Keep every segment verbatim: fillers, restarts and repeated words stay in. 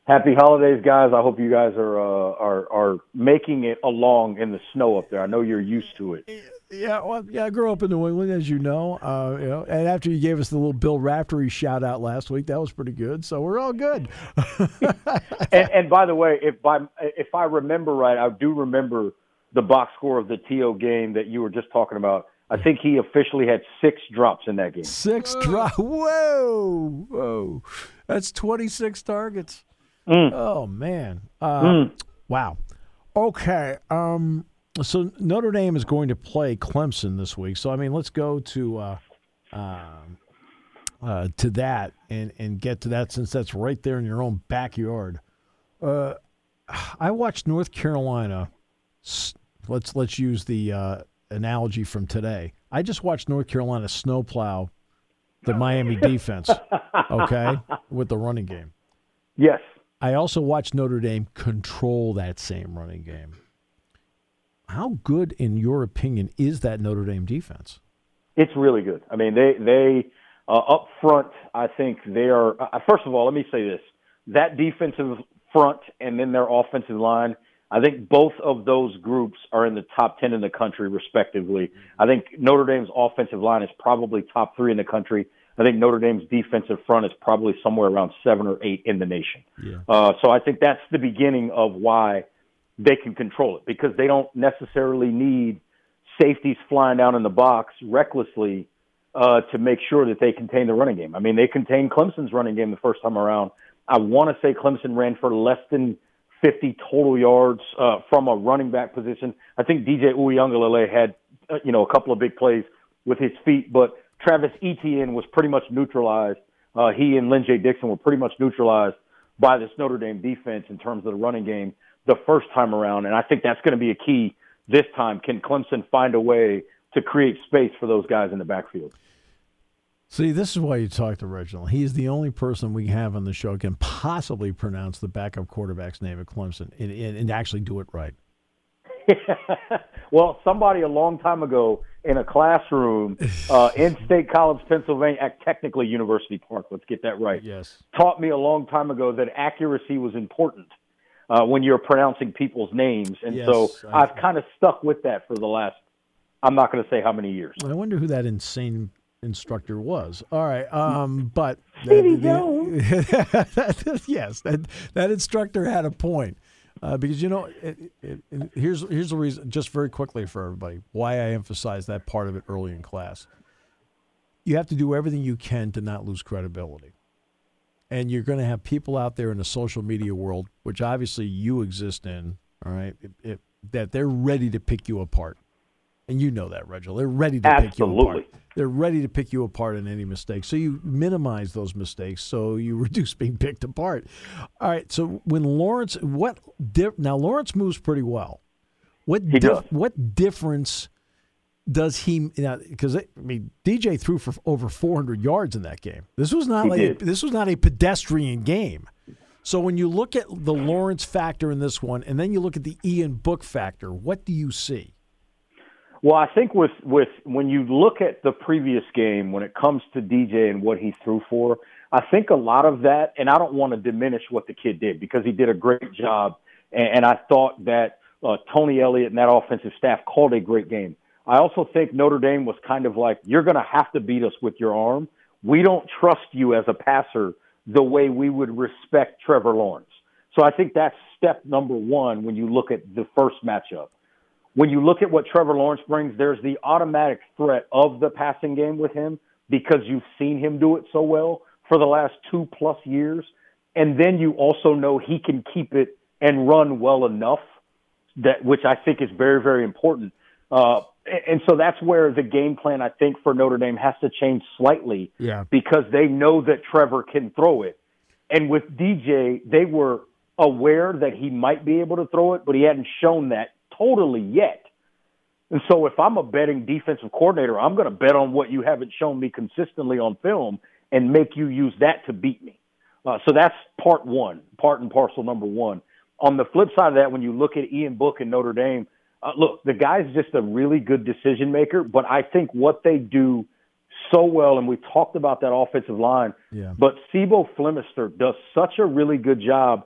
Happy holidays, guys. I hope you guys are uh, are are making it along in the snow up there. I know you're used to it. Yeah, well, yeah. I grew up in New England, as you know. Uh, you know, and after you gave us the little Bill Raftery shout out last week, that was pretty good. So we're all good. and, and by the way, if by if I remember right, I do remember the box score of the T O game that you were just talking about. I think he officially had six drops in that game. Six drops. Whoa, whoa. That's twenty-six targets. Mm. Oh, man. Uh, mm. Wow. Okay. Um, so Notre Dame is going to play Clemson this week. So, I mean, let's go to uh, uh, uh, to that and, and get to that since that's right there in your own backyard. Uh, I watched North Carolina. Let's, let's use the uh, analogy from today. I just watched North Carolina snowplow the Miami defense, okay, with the running game. Yes. I also watched Notre Dame control that same running game. How good, in your opinion, is that Notre Dame defense? It's really good. I mean, they they uh, up front, I think they are. Uh, first of all, let me say this: that defensive front and then their offensive line. I think both of those groups are in the top ten in the country, respectively. I think Notre Dame's offensive line is probably top three in the country. I think Notre Dame's defensive front is probably somewhere around seven or eight in the nation. Yeah. Uh, so I think that's the beginning of why they can control it, because they don't necessarily need safeties flying down in the box recklessly uh, to make sure that they contain the running game. I mean, they contained Clemson's running game the first time around. I want to say Clemson ran for less than fifty total yards uh, from a running back position. I think D J Uiagalelei had, uh, you know, a couple of big plays with his feet, but Travis Etienne was pretty much neutralized. Uh, he and Lynn J. Dixon were pretty much neutralized by this Notre Dame defense in terms of the running game the first time around, and I think that's going to be a key this time. Can Clemson find a way to create space for those guys in the backfield? See, this is why you talk to Reginald. He's the only person we have on the show who can possibly pronounce the backup quarterback's name at Clemson and, and, and actually do it right. Well, somebody a long time ago in a classroom uh, in State College, Pennsylvania, at technically University Park, let's get that right, yes, taught me a long time ago that accuracy was important uh, when you're pronouncing people's names. And yes, so I, I've kind of stuck with that for the last, I'm not going to say how many years. I wonder who that insane instructor was. All right, um, but Stevie that, Jones. Yes, that that instructor had a point. Uh, because, you know, it, it, it, here's here's the reason, just very quickly for everybody, why I emphasize that part of it early in class. You have to do everything you can to not lose credibility. And you're going to have people out there in the social media world, which obviously you exist in, all right, it, it, that they're ready to pick you apart. And you know that, Reginald. They're ready to Absolutely. pick you apart. They're ready to pick you apart in any mistake. So you minimize those mistakes, so you reduce being picked apart. All right, so when Lawrence, what di- now Lawrence moves pretty well. What he dif- does. What difference does he? Because I mean, D J threw for over four hundred yards in that game. This was not He like a, did. this was not a pedestrian game. So when you look at the Lawrence factor in this one, and then you look at the Ian Book factor, what do you see? Well, I think with, with when you look at the previous game, when it comes to D J and what he threw for, I think a lot of that, and I don't want to diminish what the kid did because he did a great job, and, and I thought that uh, Tony Elliott and that offensive staff called a great game. I also think Notre Dame was kind of like, you're going to have to beat us with your arm. We don't trust you as a passer the way we would respect Trevor Lawrence. So I think that's step number one when you look at the first matchup. When you look at what Trevor Lawrence brings, there's the automatic threat of the passing game with him because you've seen him do it so well for the last two plus years. And then you also know he can keep it and run well enough, that which I think is very, very important. Uh, and so that's where the game plan, I think, for Notre Dame has to change slightly Yeah. because they know that Trevor can throw it. And with D J, they were aware that he might be able to throw it, but he hadn't shown that totally yet. And so if I'm a betting defensive coordinator, I'm going to bet on what you haven't shown me consistently on film and make you use that to beat me. Uh, so that's part one, part and parcel number one. On the flip side of that, when you look at Ian Book and Notre Dame, uh, look, the guy's just a really good decision maker, but I think what they do so well, and we talked about that offensive line, Yeah. but Sibo Flemister does such a really good job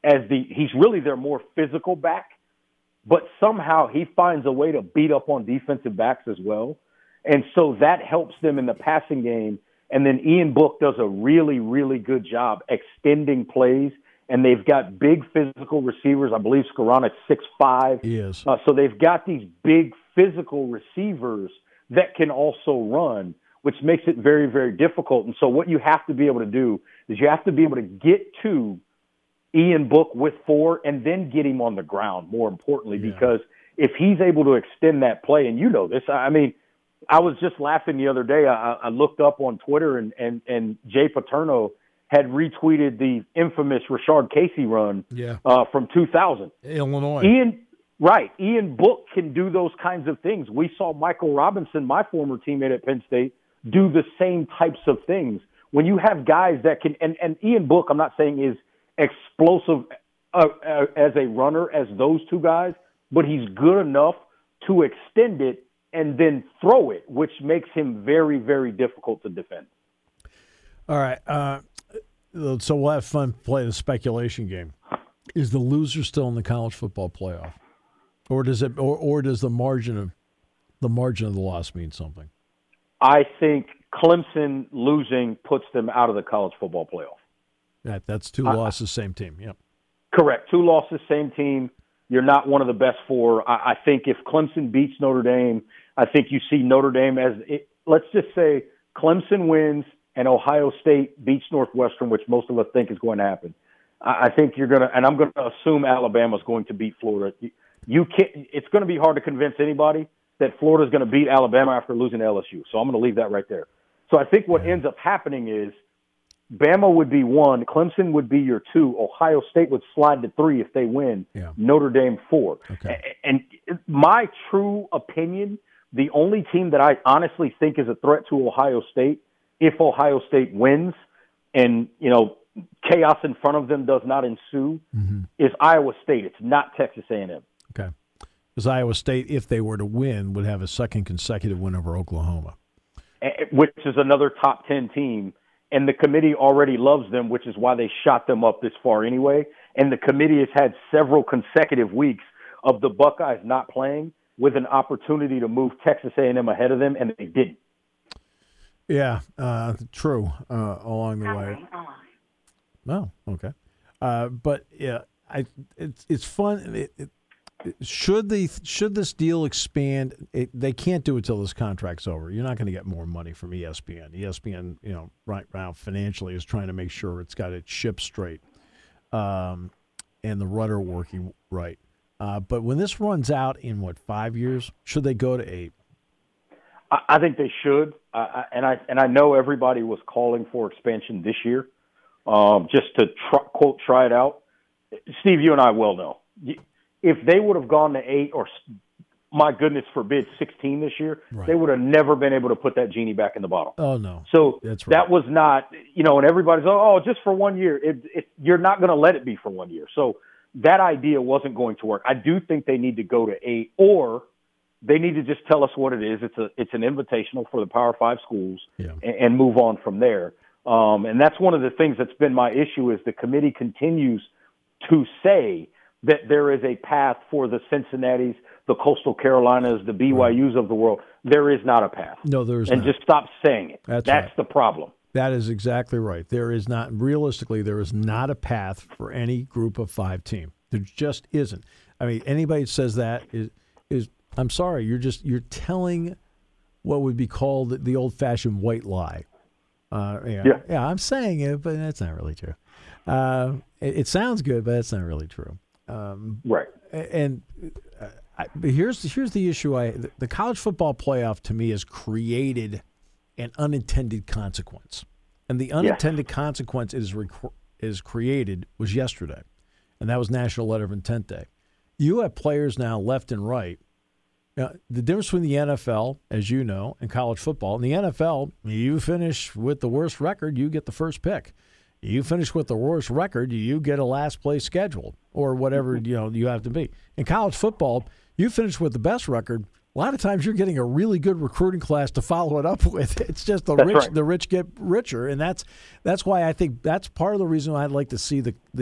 as the he's really their more physical back, but somehow he finds a way to beat up on defensive backs as well. And so that helps them in the passing game. And then Ian Book does a really, really good job extending plays. And they've got big physical receivers. I believe Skoronek's six five. He is. Uh, so they've got these big physical receivers that can also run, which makes it very, very difficult. And so what you have to be able to do is you have to be able to get to Ian Book with four and then get him on the ground, more importantly, yeah. because if he's able to extend that play, and you know this, I mean, I was just laughing the other day. I, I looked up on Twitter, and, and, and Jay Paterno had retweeted the infamous Rashard Casey run yeah. uh, from two thousand. Illinois. Ian, right. Ian Book can do those kinds of things. We saw Michael Robinson, my former teammate at Penn State, do the same types of things. When you have guys that can, and, and Ian Book, I'm not saying is explosive uh, uh, as a runner as those two guys, but he's good enough to extend it and then throw it, which makes him very, very difficult to defend. All right. Uh, so we'll have fun playing a speculation game. Is the loser still in the college football playoff, or does it, or, or does the margin of the margin of the loss mean something? I think Clemson losing puts them out of the college football playoff. That, that's two uh, losses, same team. Yep. Correct. Two losses, same team. You're not one of the best four. I, I think if Clemson beats Notre Dame, I think you see Notre Dame as it, let's just say Clemson wins and Ohio State beats Northwestern, which most of us think is going to happen. I, I think you're going to, and I'm going to assume Alabama's going to beat Florida. You, you can't. It's going to be hard to convince anybody that Florida's going to beat Alabama after losing to L S U. So I'm going to leave that right there. So I think what ends up happening is Bama would be one, Clemson would be your two, Ohio State would slide to three if they win, yeah. Notre Dame four. Okay. And my true opinion, the only team that I honestly think is a threat to Ohio State, if Ohio State wins and, you know, chaos in front of them does not ensue, mm-hmm. is Iowa State. It's not Texas A and M. Okay. Because Iowa State, if they were to win, would have a second consecutive win over Oklahoma. Which is another top ten team. And the committee already loves them, which is why they shot them up this far anyway. And the committee has had several consecutive weeks of the Buckeyes not playing with an opportunity to move Texas A and M ahead of them, and they didn't. Yeah, uh, true, uh, along the way. Oh, okay. Uh, but, yeah, I it's it's fun. It, it, Should the should this deal expand? It, they can't do it till this contract's over. You're not going to get more money from E S P N. E S P N, you know, right now financially is trying to make sure it's got its ship straight, um, and the rudder working right. Uh, but when this runs out in what five years, should they go to eight? I, I think they should, uh, and I and I know everybody was calling for expansion this year, um, just to try, quote try it out. Steve, you and I well know. If they would have gone to eight or, my goodness forbid, sixteen this year, right. they would have never been able to put that genie back in the bottle. Oh, no. So That's right. that was not, you know, and everybody's, oh, just for one year. It, it, you're not going to let it be for one year. So that idea wasn't going to work. I do think they need to go to eight, or they need to just tell us what it is. It's a it's an invitational for the Power Five schools, yeah. and, and move on from there. Um, and that's one of the things that's been my issue is the committee continues to say that there is a path for the Cincinnatis, the Coastal Carolinas, the B Y Us of the world. There is not a path. No, there is and not. And just stop saying it. That's, That's right. the problem. That is exactly right. There is not, realistically, there is not a path for any group of five team. There just isn't. I mean, anybody that says that is, is I'm sorry, you're just, you're telling what would be called the old-fashioned white lie. Uh, yeah, yeah. yeah, I'm saying it, but that's not really true. Uh, it, it sounds good, but that's not really true. Um, right. And uh, I, but here's here's the issue. I the, the college football playoff to me has created an unintended consequence, and the unintended yes. consequence it is rec- is created was yesterday, and that was National Letter of Intent Day. You have players now left and right. Now, the difference between the N F L, as you know, and college football. In the N F L, you finish with the worst record, you get the first pick. You finish with the worst record, you get a last place schedule or whatever you know you have to be. In college football, you finish with the best record. A lot of times you're getting a really good recruiting class to follow it up with. It's just the that's rich right. the rich get richer, and that's that's why I think that's part of the reason I'd like to see the the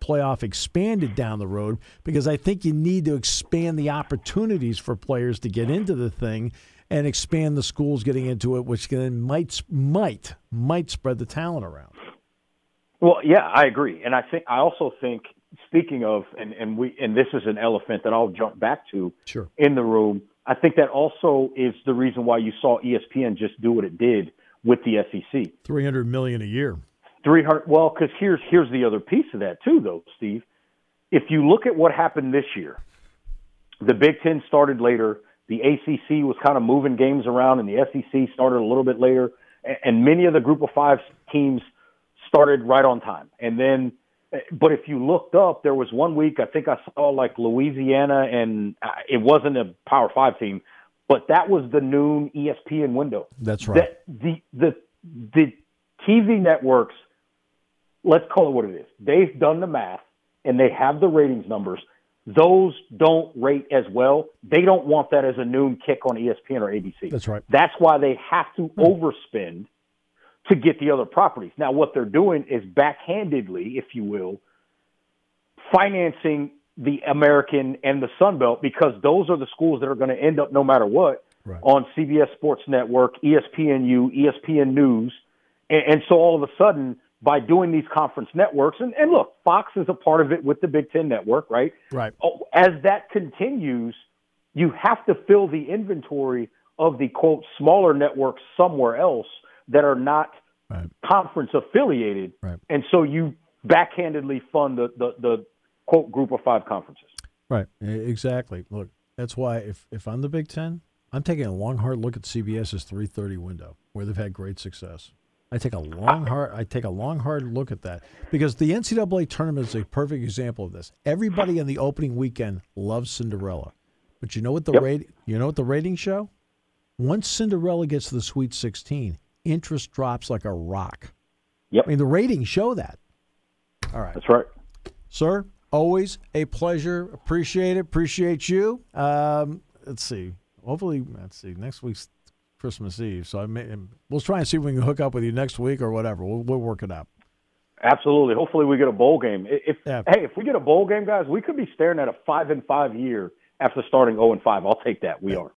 playoff expanded down the road because I think you need to expand the opportunities for players to get into the thing and expand the schools getting into it, which then might might might spread the talent around. Well, yeah, I agree, and I think I also think speaking of and and we and this is an elephant that I'll jump back to sure. in the room. I think that also is the reason why you saw E S P N just do what it did with the S E C. Three hundred million a year. Three hundred. Well, because here's here's the other piece of that too, though, Steve. If you look at what happened this year, the Big Ten started later. The A C C was kind of moving games around, and the S E C started a little bit later. And many of the Group of Five teams started right on time. And then, but if you looked up, there was one week I think I saw like Louisiana, and it wasn't a Power Five team, but that was the noon E S P N window. That's right. That, the the the T V networks, let's call it what it is. They've done the math, and they have the ratings numbers. Those don't rate as well. They don't want that as a noon kick on E S P N or A B C. That's right. That's why they have to hmm. overspend to get the other properties. Now, what they're doing is backhandedly, if you will, financing the American and the Sun Belt, because those are the schools that are going to end up, no matter what, right. on C B S Sports Network, E S P N U, E S P N News. And, and so all of a sudden, by doing these conference networks, and, and look, Fox is a part of it with the Big Ten Network, right? Right. As that continues, you have to fill the inventory of the, quote, smaller networks somewhere else that are not right. conference affiliated. Right. And so you backhandedly fund the, the, the, quote, Group of Five conferences. Right. Exactly. Look, that's why if, if I'm the Big Ten, I'm taking a long, hard look at CBS's three thirty window, where they've had great success. I take a long, hard. I take a long, hard look at that, because the N C double A tournament is a perfect example of this. Everybody in the opening weekend loves Cinderella, but you know what the yep. rate? You know what the ratings show? Once Cinderella gets to the Sweet sixteen, interest drops like a rock. Yep. I mean, the ratings show that. All right. That's right, sir. Always a pleasure. Appreciate it. Appreciate you. Um, let's see. Hopefully, let's see. Next week's Christmas Eve, so I may, we'll try and see if we can hook up with you next week or whatever. We'll, we'll work it out. Absolutely. Hopefully, we get a bowl game. If yeah. hey, if we get a bowl game, guys, we could be staring at a five and five year after starting zero and five. I'll take that. We yeah. are.